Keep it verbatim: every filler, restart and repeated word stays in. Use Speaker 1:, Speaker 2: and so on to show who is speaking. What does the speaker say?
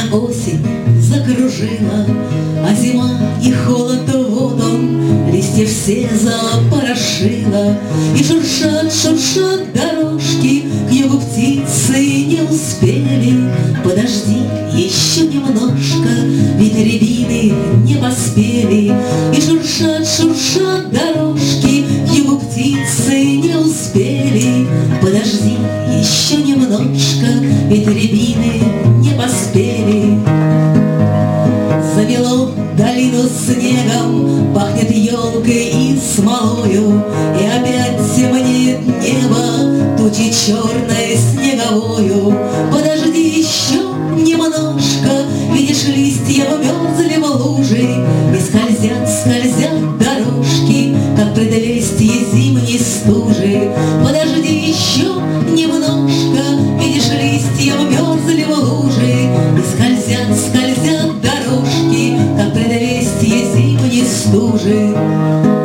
Speaker 1: осень закружила, а зима и холод, вот он, листья все запорошила. И шуршат, шуршат дорожки, к югу птицы не успели. Подожди еще немножко, ведь рябины не поспели. И шуршат, шуршат дорожки, к югу птицы не успели. Подожди еще немножко, ведь рябины не поспели. Замело долину снегом, пахнет елкой и смолою, и опять темнеет небо тучи черной снеговою. Подожди еще немножко, видишь, листья вмерзли в лужи, и скользят, скользят дорожки, как предвестие зимней стужи. Подожди еще немножко, видишь, листья вмерзли в лужи, и скользят, скользят дорожки, как предвестие зимней стужи.